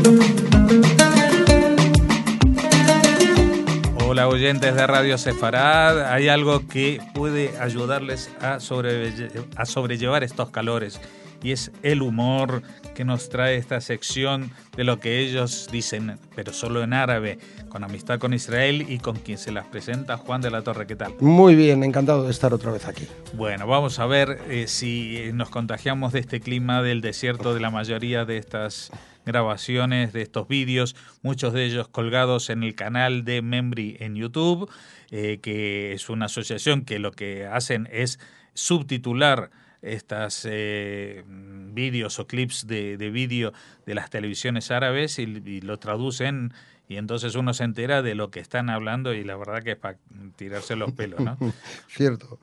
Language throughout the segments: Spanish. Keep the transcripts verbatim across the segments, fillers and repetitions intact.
Hola oyentes de Radio Sefarad, hay algo que puede ayudarles a, sobre, a sobrellevar estos calores y es el humor que nos trae esta sección de lo que ellos dicen, pero solo en árabe, con Amistad con Israel y con quien se las presenta, Juan de la Torre. ¿Qué tal? Muy bien, encantado de estar otra vez aquí. Bueno, vamos a ver eh, si nos contagiamos de este clima del desierto de la mayoría de estas grabaciones, de estos vídeos, muchos de ellos colgados en el canal de Membri en YouTube, eh, que es una asociación que lo que hacen es subtitular estas eh, vídeos o clips de, de vídeo de las televisiones árabes y, y lo traducen, y entonces uno se entera de lo que están hablando y la verdad que es para tirarse los pelos, ¿no? Cierto.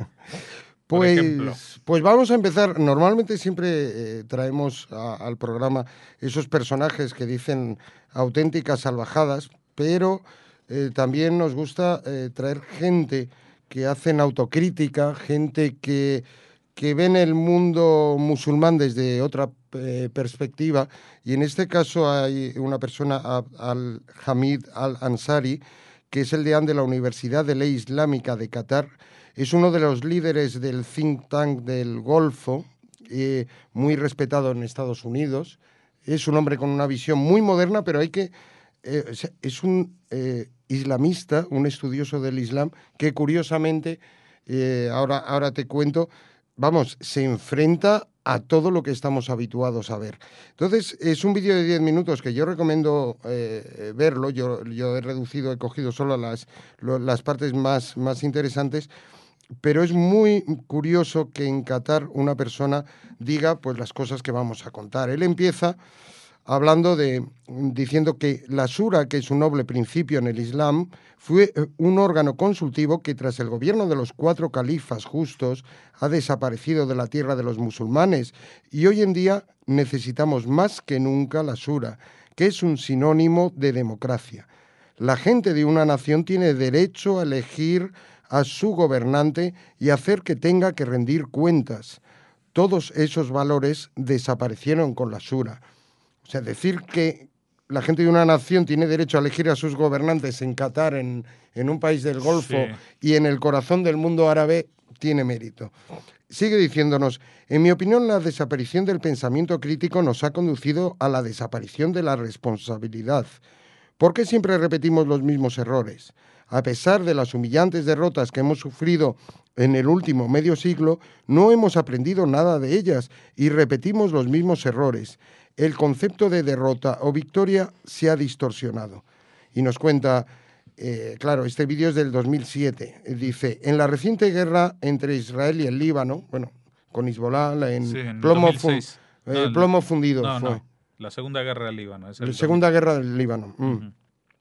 Pues, pues vamos a empezar. Normalmente siempre eh, traemos a, al programa esos personajes que dicen auténticas salvajadas, pero eh, también nos gusta eh, traer gente que hacen autocrítica, gente que, que ven el mundo musulmán desde otra eh, perspectiva, y en este caso hay una persona, Al-Hamid Al-Ansari, que es el deán de la Universidad de Ley Islámica de Qatar. Es uno de los líderes del think tank del Golfo, eh, muy respetado en Estados Unidos. Es un hombre con una visión muy moderna, pero hay que... Eh, es un eh, islamista, un estudioso del Islam, que curiosamente, eh, ahora, ahora te cuento, vamos, se enfrenta a todo lo que estamos habituados a ver. Entonces, es un vídeo de diez minutos que yo recomiendo eh, verlo. Yo, yo he reducido, he cogido solo las, lo, las partes más, más interesantes, pero es muy curioso que en Qatar una persona diga pues las cosas que vamos a contar. Él empieza hablando de, diciendo que la Shura, que es un noble principio en el Islam, fue un órgano consultivo que tras el gobierno de los cuatro califas justos ha desaparecido de la tierra de los musulmanes, y hoy en día necesitamos más que nunca la Shura, que es un sinónimo de democracia. La gente de una nación tiene derecho a elegir a su gobernante y hacer que tenga que rendir cuentas. Todos esos valores desaparecieron con la Shura. O sea, decir que la gente de una nación tiene derecho a elegir a sus gobernantes en Qatar, en, en un país del Golfo, sí, y en el corazón del mundo árabe, tiene mérito. Sigue diciéndonos: en mi opinión, la desaparición del pensamiento crítico nos ha conducido a la desaparición de la responsabilidad. ¿Por qué siempre repetimos los mismos errores? A pesar de las humillantes derrotas que hemos sufrido en el último medio siglo, no hemos aprendido nada de ellas y repetimos los mismos errores. El concepto de derrota o victoria se ha distorsionado. Y nos cuenta, eh, claro, este vídeo es del dos mil siete, dice: en la reciente guerra entre Israel y el Líbano, bueno, con Hezbollah, en, sí, en plomo, fun, eh, no, plomo fundido no, fue. No, la Segunda Guerra del Líbano. Es el la Segunda Guerra del Líbano. Mm. Uh-huh.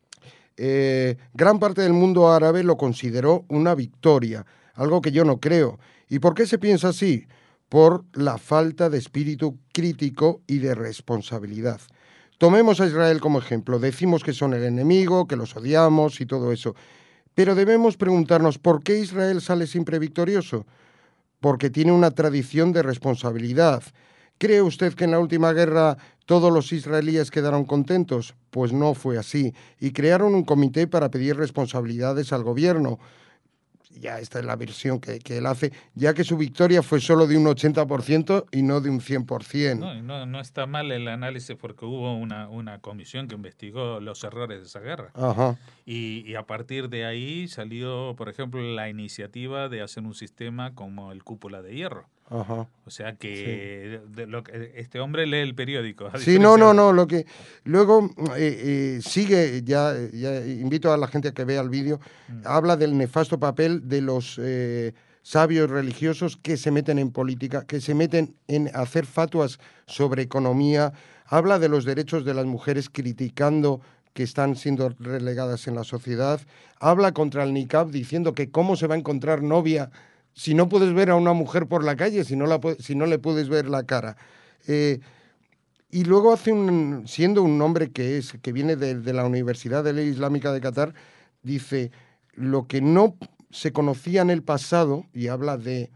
Eh, gran parte del mundo árabe lo consideró una victoria, algo que yo no creo. ¿Y por qué se piensa así? Por la falta de espíritu crítico y de responsabilidad. Tomemos a Israel como ejemplo. Decimos que son el enemigo, que los odiamos y todo eso. Pero debemos preguntarnos, ¿por qué Israel sale siempre victorioso? Porque tiene una tradición de responsabilidad. ¿Cree usted que en la última guerra todos los israelíes quedaron contentos? Pues no fue así. Y crearon un comité para pedir responsabilidades al gobierno. Ya esta es la versión que, que él hace, ya que su victoria fue solo de un ochenta por ciento y no de un cien por ciento. No, no, no está mal el análisis, porque hubo una, una comisión que investigó los errores de esa guerra. Ajá. Y, y a partir de ahí salió, por ejemplo, la iniciativa de hacer un sistema como el Cúpula de Hierro. Ajá. O sea que, sí, de lo que este hombre lee el periódico. Sí, no, no, no. Lo que luego eh, eh, sigue, ya, ya invito a la gente a que vea el vídeo. Mm. Habla del nefasto papel de los eh, sabios religiosos que se meten en política, que se meten en hacer fatuas sobre economía. Habla de los derechos de las mujeres, criticando que están siendo relegadas en la sociedad. Habla contra el niqab, diciendo que cómo se va a encontrar novia si no puedes ver a una mujer por la calle, si no, la, si no le puedes ver la cara. Eh, y luego hace un, siendo un hombre que es que viene de, de la Universidad de Ley Islámica de Qatar, dice: lo que no se conocía en el pasado, y habla de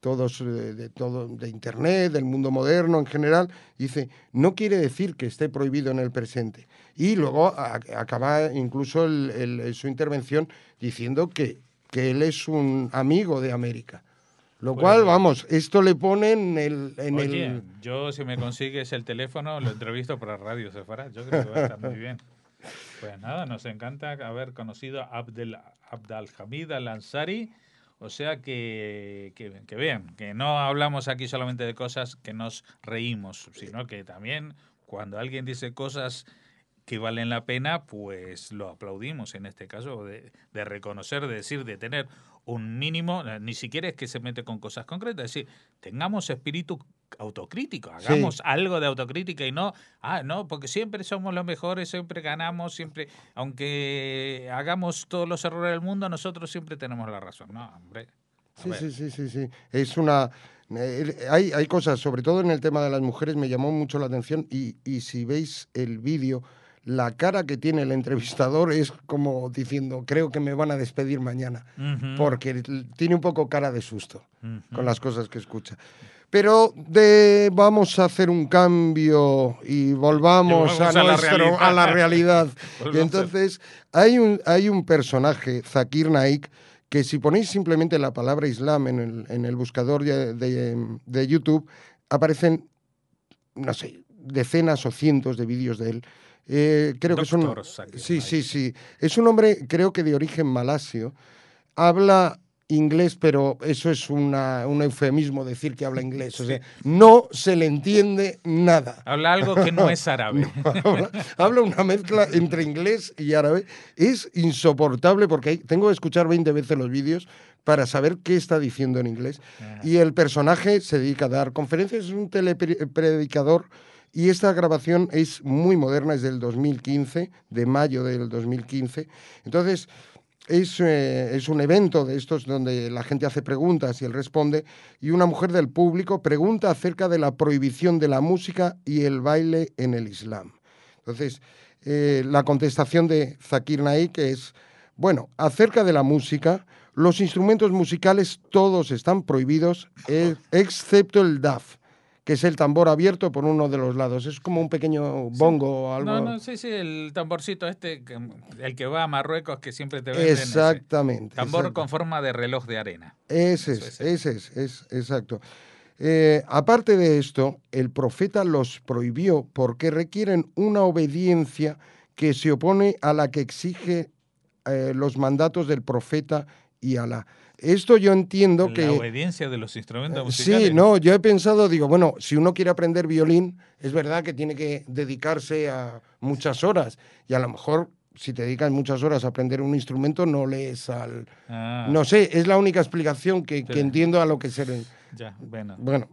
todos de, de todo de Internet, del mundo moderno en general, dice, no quiere decir que esté prohibido en el presente. Y luego a, acaba incluso el, el, su intervención diciendo que, que él es un amigo de América. Lo pues, cual, vamos, esto le pone en el... En oye, el... yo si me consigues el teléfono lo entrevisto para Radio Sefarad, yo creo que va a estar muy bien. Pues nada, nos encanta haber conocido a Abdel, Abdelhamid Al-Ansari. O sea que, que, que vean, que no hablamos aquí solamente de cosas que nos reímos, sino que también cuando alguien dice cosas que valen la pena, pues lo aplaudimos en este caso, de, de reconocer, de decir, de tener un mínimo, ni siquiera es que se mete con cosas concretas, es decir, tengamos espíritu autocrítico, hagamos sí. algo de autocrítica y no, ah, no, porque siempre somos los mejores, siempre ganamos, siempre, aunque hagamos todos los errores del mundo, nosotros siempre tenemos la razón. No, hombre. Sí, sí, sí, sí, sí. Es una... Eh, hay, hay cosas, sobre todo en el tema de las mujeres, me llamó mucho la atención y, y si veis el vídeo, la cara que tiene el entrevistador es como diciendo, creo que me van a despedir mañana, uh-huh. porque tiene un poco cara de susto uh-huh. con las cosas que escucha. Pero de, vamos a hacer un cambio y volvamos, a, a, nuestro, la a la realidad. Y entonces hay un, hay un personaje, Zakir Naik, que si ponéis simplemente la palabra Islam en el, en el buscador de, de, de YouTube, aparecen, no sé, decenas o cientos de vídeos de él. Eh, creo Doctor que es un... Sí, sí, sí. Es un hombre, creo que de origen malasio. Habla inglés, pero eso es una, un eufemismo decir que habla inglés. O sea, no se le entiende nada. Habla algo que no es árabe. No, habla, habla una mezcla entre inglés y árabe. Es insoportable porque hay, tengo que escuchar veinte veces los vídeos para saber qué está diciendo en inglés. Ah. Y el personaje se dedica a dar conferencias, es un telepredicador. Y esta grabación es muy moderna, es del dos mil quince, de mayo del dos mil quince. Entonces, es, eh, es un evento de estos donde la gente hace preguntas y él responde, y una mujer del público pregunta acerca de la prohibición de la música y el baile en el Islam. Entonces, eh, la contestación de Zakir Naik es, bueno, acerca de la música, los instrumentos musicales todos están prohibidos, eh, excepto el daf, que es el tambor abierto por uno de los lados. Es como un pequeño bongo sí. o algo. No, no, sí, sí, el tamborcito este, el que va a Marruecos, que siempre te venden. Exactamente. Ese tambor exacto. con forma de reloj de arena. Ese es, es, ese es, es exacto. Eh, aparte de esto, el profeta los prohibió porque requieren una obediencia que se opone a la que exige eh, los mandatos del profeta y Alá. Esto yo entiendo la que... La obediencia de los instrumentos musicales. Sí, no, yo he pensado, digo, bueno, si uno quiere aprender violín, es verdad que tiene que dedicarse a muchas horas, y a lo mejor si te dedicas muchas horas a aprender un instrumento, no lees al... Ah. No sé, es la única explicación que, que entiendo a lo que se... Ya, bueno. Bueno,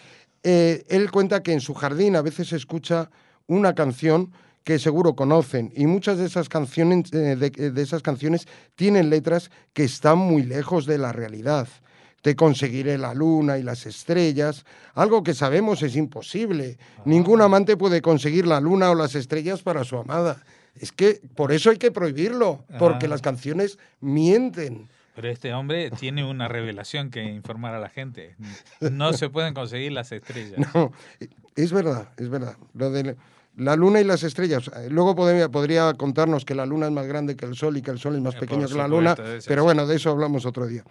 eh, él cuenta que en su jardín a veces escucha una canción que seguro conocen, y muchas de esas canciones, eh, de, de esas canciones tienen letras que están muy lejos de la realidad. Te conseguiré la luna y las estrellas, algo que sabemos es imposible. Ah. Ningún amante puede conseguir la luna o las estrellas para su amada. Es que por eso hay que prohibirlo, porque ah. las canciones mienten. Pero este hombre tiene una revelación que informar a la gente. No se pueden conseguir las estrellas. No, es verdad, es verdad. Lo de... La luna y las estrellas. Luego podría, podría contarnos que la luna es más grande que el sol y que el sol es más pequeño que la luna, pero bueno, de eso hablamos otro día.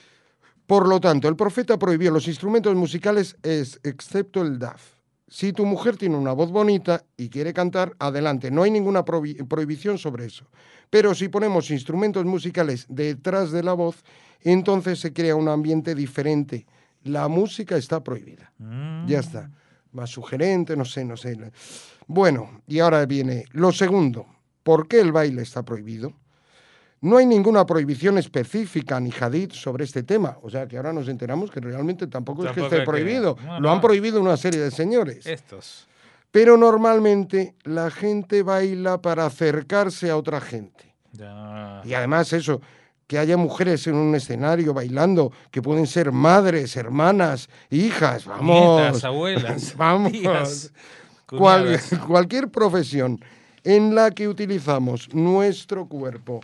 Por lo tanto, el profeta prohibió los instrumentos musicales es, excepto el daf. Si tu mujer tiene una voz bonita y quiere cantar, adelante, no hay ninguna prohi- prohibición sobre eso. Pero si ponemos instrumentos musicales detrás de la voz, entonces se crea un ambiente diferente. La música está prohibida. Mm. Ya está. Más sugerente, no sé, no sé. Bueno, y ahora viene lo segundo. ¿Por qué el baile está prohibido? No hay ninguna prohibición específica ni hadith sobre este tema. O sea que ahora nos enteramos que realmente tampoco, tampoco es que esté prohibido. Que... No, Lo no. han prohibido una serie de señores. Estos. Pero normalmente la gente baila para acercarse a otra gente. Ya. Y además eso... que haya mujeres en un escenario bailando, que pueden ser madres, hermanas, hijas, vamos. Nietas, abuelas. Vamos. Tías, Cual, cualquier profesión en la que utilizamos nuestro cuerpo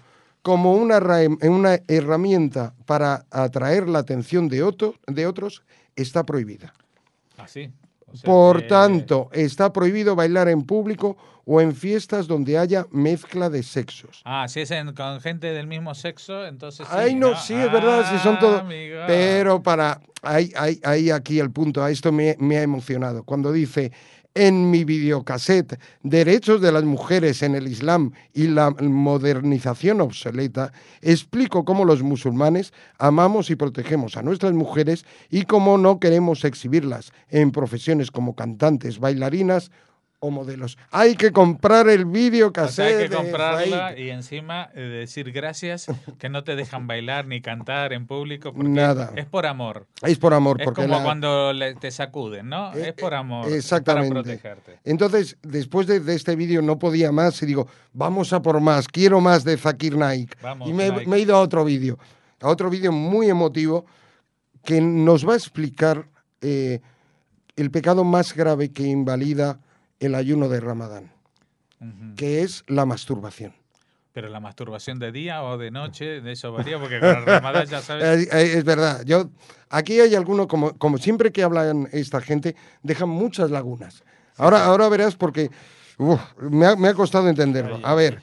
como una, una herramienta para atraer la atención de, otro, de otros, está prohibida. ¿Ah, sí? O sea Por que... tanto, está prohibido bailar en público o en fiestas donde haya mezcla de sexos. Ah, si es en, con gente del mismo sexo, entonces sí, Ay, no, ¿no? sí, es verdad, sí son Ah, todo. amigo. Pero para. Ahí, ahí, ahí aquí el punto, a esto me, me ha emocionado. Cuando dice en mi videocassette Derechos de las mujeres en el Islam y la modernización obsoleta, explico cómo los musulmanes amamos y protegemos a nuestras mujeres y cómo no queremos exhibirlas en profesiones como cantantes, bailarinas o modelos. Hay que comprar el videocassette. O sea, hay que de comprarla Faik. y encima eh, decir gracias que no te dejan bailar ni cantar en público porque Nada. es por amor. Es por amor, Es porque como la... cuando le- te sacuden, ¿no? Eh, Es por eh, amor, es para Exactamente. protegerte. Entonces, después de, de este vídeo no podía más y digo, vamos a por más, quiero más de Zakir Naik. Vamos, Y me, Nike. me he ido a otro vídeo, a otro vídeo muy emotivo que nos va a explicar eh, el pecado más grave que invalida el ayuno de Ramadán, Ujú. que es la masturbación. Pero la masturbación de día o de noche, de eso varía, porque con el Ramadán ya sabes. Eh, eh, es verdad. Yo, aquí hay alguno, como, como siempre que hablan esta gente, dejan muchas lagunas. Ahora, sí. ahora verás porque uf, me, ha, me ha costado entenderlo. Ay, A ay, ver,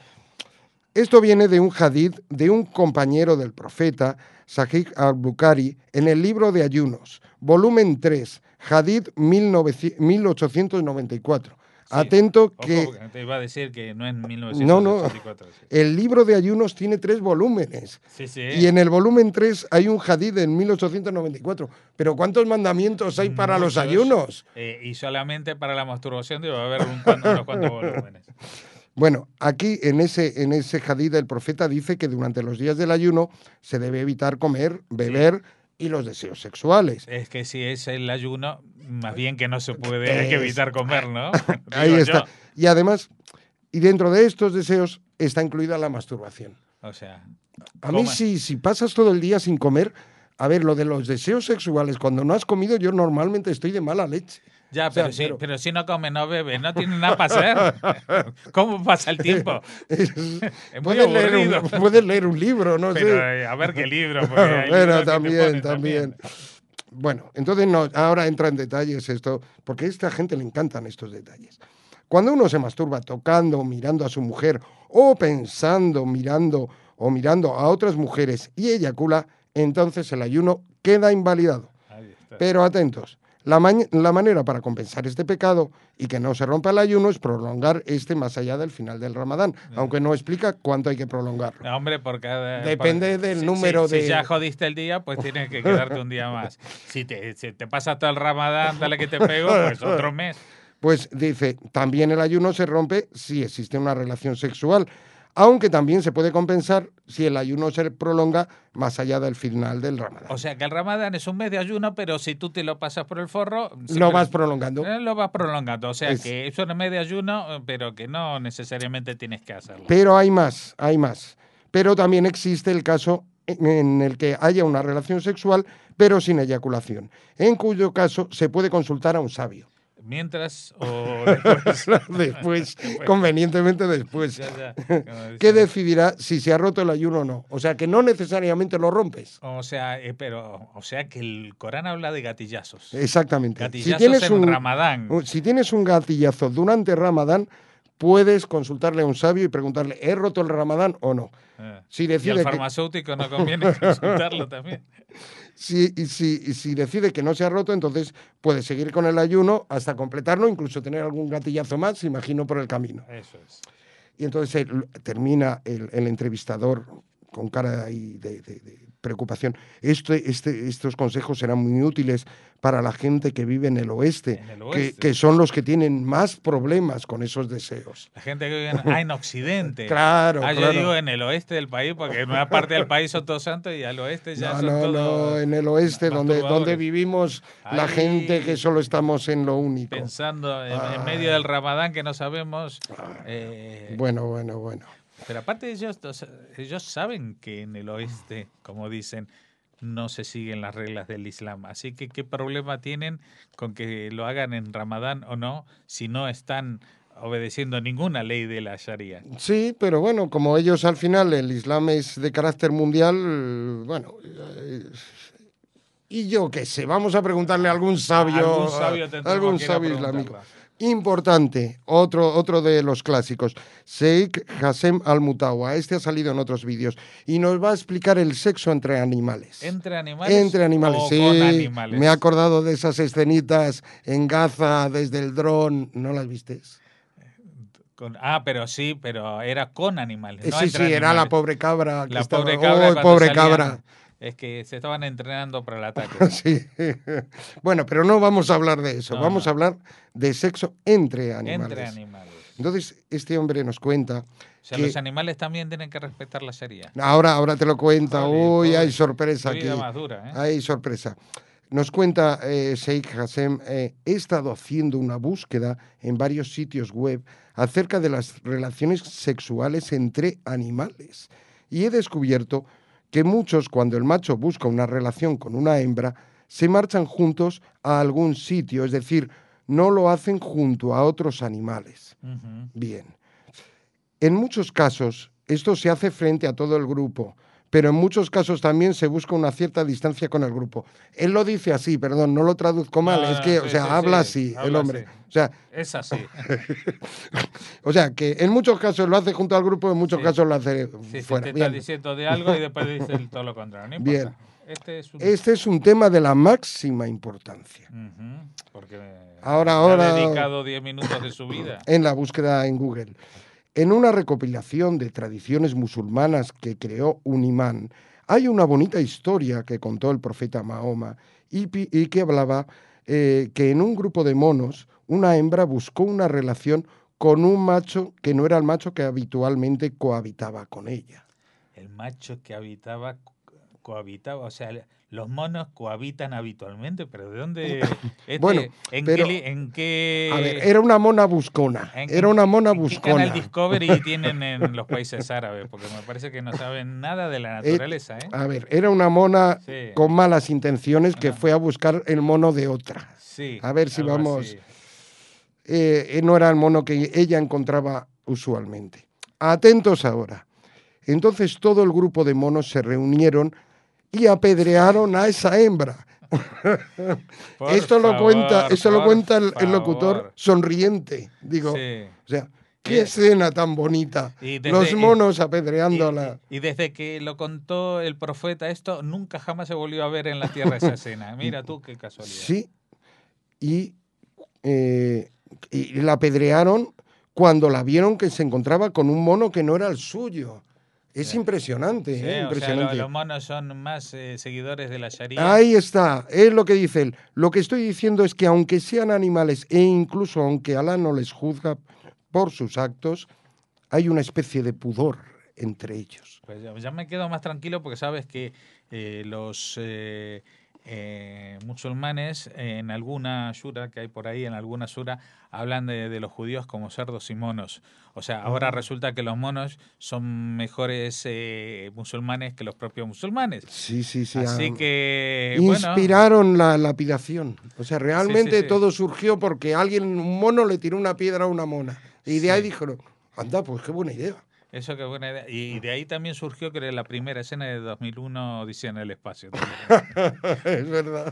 esto viene de un hadith de un compañero del profeta, Sahih al-Bukhari, en el libro de ayunos, volumen tres, hadith mil ochocientos noventa y cuatro. Sí. Atento Ojo, que... porque te iba a decir que no es mil No, novecientos no. ochenta y cuatro. Sí. El libro de ayunos tiene tres volúmenes. Sí, sí. Y en el volumen tres hay un hadith en mil ochocientos noventa y cuatro. Pero ¿cuántos mandamientos hay para Muchos, los ayunos? Eh, y solamente para la masturbación debe haber un, cuanto, unos cuantos volúmenes. Bueno, aquí en ese, en ese hadith el profeta dice que durante los días del ayuno se debe evitar comer, beber sí. y los deseos sexuales. Es que si es el ayuno, más bien que no se puede, es, hay que evitar comer, ¿no? Ahí Digo está. yo. Y además, y dentro de estos deseos está incluida la masturbación. O sea, a mí si, si pasas todo el día sin comer, a ver, lo de los deseos sexuales, cuando no has comido, yo normalmente estoy de mala leche. Ya, o sea, pero, sí, pero... pero si no come, no bebe, no tiene nada para hacer. ¿Cómo pasa el tiempo? Es, es muy puedes, leer aburrido. un, puedes leer un libro, no pero, sé. eh, a ver qué libro. Porque hay bueno, libros también, que te ponen también, también. Bueno, entonces no, ahora entra en detalles esto, porque a esta gente le encantan estos detalles. Cuando uno se masturba tocando, mirando a su mujer, o pensando, mirando o mirando a otras mujeres y eyacula, entonces el ayuno queda invalidado. Pero atentos, la, la manera para compensar este pecado y que no se rompa el ayuno es prolongar este más allá del final del Ramadán, yeah. aunque no explica cuánto hay que prolongarlo. No, hombre, porque eh, depende por, del si, número si, de... Si ya jodiste el día, pues tienes que quedarte un día más. Si te, si te pasa todo el Ramadán, dale que te pego, pues otro mes. Pues dice, también el ayuno se rompe si existe una relación sexual, aunque también se puede compensar si el ayuno se prolonga más allá del final del Ramadán. O sea que el Ramadán es un mes de ayuno, pero si tú te lo pasas por el forro... Lo vas prolongando. Eh, lo vas prolongando, o sea es... que es un mes de ayuno, pero que no necesariamente tienes que hacerlo. Pero hay más, hay más. Pero también existe el caso en el que haya una relación sexual, pero sin eyaculación, en cuyo caso se puede consultar a un sabio. Mientras o después. después, convenientemente después. Ya, ya. ¿Qué decidirá si se ha roto el ayuno o no? O sea, que no necesariamente lo rompes. O sea, eh, pero, o sea que el Corán habla de gatillazos. Exactamente. Gatillazos si tienes en un Ramadán. Si tienes un gatillazo durante Ramadán, puedes consultarle a un sabio y preguntarle, ¿he roto el Ramadán o no? Eh. Si decide y al farmacéutico que... no conviene consultarlo también. Si, si, si decide que no se ha roto, entonces puede seguir con el ayuno hasta completarlo, incluso tener algún gatillazo más, imagino, por el camino. Eso es. Y entonces el, termina el, el entrevistador con cara ahí de, de, de preocupación. Este, este, estos consejos serán muy útiles para la gente que vive en el oeste, en el oeste. Que, que son los que tienen más problemas con esos deseos. La gente que vive en, ah, en Occidente. Claro, ah, yo claro. digo en el oeste del país, porque en una parte del país son todos santos y al oeste ya no, son no, todos No, en el oeste, donde, donde vivimos Ahí, la gente que solo estamos en lo único. Pensando en, en medio del Ramadán que no sabemos... Eh, bueno, bueno, bueno. Pero aparte ellos, ellos saben que en el oeste, como dicen, no se siguen las reglas del Islam. Así que, ¿qué problema tienen con que lo hagan en Ramadán o no si no están obedeciendo ninguna ley de la Sharia. Sí, pero bueno, como ellos al final, el Islam es de carácter mundial, bueno, eh, y yo qué sé, vamos a preguntarle a algún sabio, Algún sabio, a algún que ir a sabio islámico. preguntarlo. Importante, otro, otro de los clásicos, Sheikh Hassem Al-Mutawa. Este ha salido en otros vídeos y nos va a explicar el sexo entre animales. ¿Entre animales? Entre animales, o sí. Con animales. Me he acordado de esas escenitas en Gaza desde el dron. ¿No las vistes? Con, ah, pero sí, pero era con animales. Eh, No sí, entre sí, animales. era la pobre cabra. La que estaba... pobre cabra. ¡Oh, pobre salían, cabra! Es que se estaban entrenando para el ataque. Sí. Bueno, pero no vamos a hablar de eso. No, vamos no. a hablar de sexo entre animales. Entre animales. Entonces, este hombre nos cuenta. O sea, que... los animales también tienen que respetar la Sharia. Ahora, ahora te lo cuenta. Joder, Uy, pobre, hay sorpresa qué aquí. vida más dura, ¿eh? Hay sorpresa. Nos cuenta eh, Sheikh Hassem, eh, he estado haciendo una búsqueda en varios sitios web acerca de las relaciones sexuales entre animales y he descubierto que muchos, cuando el macho busca una relación con una hembra, se marchan juntos a algún sitio, es decir, no lo hacen junto a otros animales. Uh-huh. Bien. En muchos casos, esto se hace frente a todo el grupo, pero en muchos casos también se busca una cierta distancia con el grupo. Él lo dice así, perdón, no lo traduzco mal, No, es no, que, sí, o sea, sí, habla sí, así habla el hombre. así. O sea, es así. O sea, que en muchos casos lo hace junto al grupo, en muchos Sí. casos lo hace Sí, fuera. sí, te Bien. está diciendo de algo y después dice todo lo contrario. No importa. Bien. Este es un... Este es un tema de la máxima importancia. Uh-huh. Porque Ahora, le ahora- ha dedicado diez minutos de su vida. En la búsqueda en Google. En una recopilación de tradiciones musulmanas que creó un imán, hay una bonita historia que contó el profeta Mahoma y, pi- y que hablaba eh, que en un grupo de monos una hembra buscó una relación con un macho que no era el macho que habitualmente cohabitaba con ella. El macho que habitaba, cohabitaba, o sea, los monos cohabitan habitualmente, pero ¿de dónde? Este, Bueno, ¿en, pero- qué, li- ¿En qué? A ver, era una mona buscona. ¿En- Era una mona en qué buscona. canal Discovery tienen en los países árabes? Porque me parece que no saben nada de la naturaleza, ¿eh? A ver, era una mona Sí. con malas intenciones que Ajá. fue a buscar el mono de otra. Sí. A ver si algo vamos- así. Eh, no era el mono que ella encontraba usualmente. Atentos ahora. Entonces todo el grupo de monos se reunieron y apedrearon a esa hembra. Por esto lo favor, cuenta, esto lo por cuenta el, el locutor favor. sonriente. Digo, Sí. o sea, qué Bien. escena tan bonita. Y desde- Los y- monos apedreando a la... Y, y desde que lo contó el profeta esto, nunca jamás se volvió a ver en la tierra esa escena. Mira tú qué casualidad. Sí, y, eh, y la apedrearon cuando la vieron que se encontraba con un mono que no era el suyo. Es Sí. impresionante, Sí, ¿eh? o sea, impresionante. lo- los monos son más eh, seguidores de la Sharia. Ahí está, es lo que dice él. Lo que estoy diciendo es que aunque sean animales e incluso aunque Alá no les juzga por sus actos, hay una especie de pudor entre ellos. Pues ya, ya me quedo más tranquilo porque sabes que eh, los eh, eh, musulmanes en alguna shura que hay por ahí, en alguna sura, hablan de, de los judíos como cerdos y monos. O sea, ahora resulta que los monos son mejores eh, musulmanes que los propios musulmanes. Sí, sí, sí. Así ah, que, bueno, Inspiraron la lapidación. O sea, realmente Sí, sí, sí. todo surgió porque alguien, un mono, le tiró una piedra a una mona. Y de ahí Sí. dijeron, anda, pues qué buena idea. eso que buena idea. Y, y de ahí también surgió, creo, la primera escena de dos mil uno, Odisea en el espacio. Es verdad.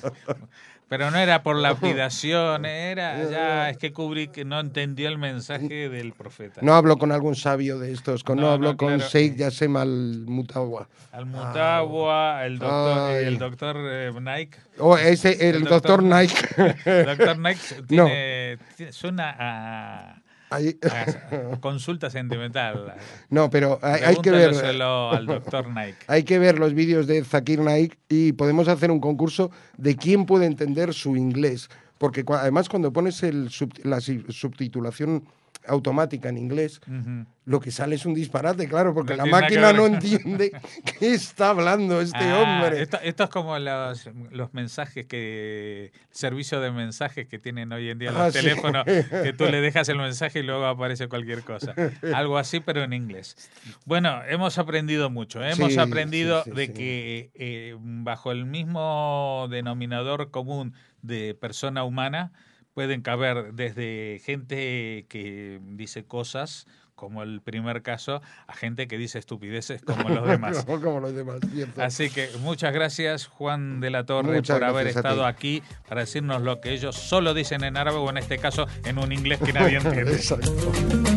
Pero no era por lapidación, era ya, es que Kubrick no entendió el mensaje del profeta. No hablo con algún sabio de estos, con, no, No, hablo no, con claro. Sheikh Yassem al-Mutawa. Al-Mutawa, el doctor, Ay. el doctor eh, Nike. O ese, el, El doctor, doctor Nike. El doctor Nike tiene, tiene- suena a, Ahí- a consulta sentimental. No, pero hay, hay que ver. Pregúntaselo al doctor Nike. Hay que ver los vídeos de Zakir Naik y podemos hacer un concurso de quién puede entender su inglés. Porque cua- además cuando pones el sub- la si- subtitulación automática en inglés, Ujú. lo que sale es un disparate, claro, porque No la tiene nada que máquina ver. no entiende qué está hablando este Ah, hombre. Esto, esto es como los, los mensajes que, el servicio de mensajes que tienen hoy en día los Ah, sí. teléfonos, que tú le dejas el mensaje y luego aparece cualquier cosa. Algo así, pero en inglés. Bueno, hemos aprendido mucho. ¿eh? Hemos Sí, aprendido sí, sí, de sí. que eh, bajo el mismo denominador común de persona humana, pueden caber desde gente que dice cosas, como el primer caso, a gente que dice estupideces como los demás. como los demás, cierto. Así que muchas gracias, Juan de la Torre, Muchas por haber gracias a estado ti. aquí para decirnos lo que ellos solo dicen en árabe, o en este caso en un inglés que nadie entiende. Exacto.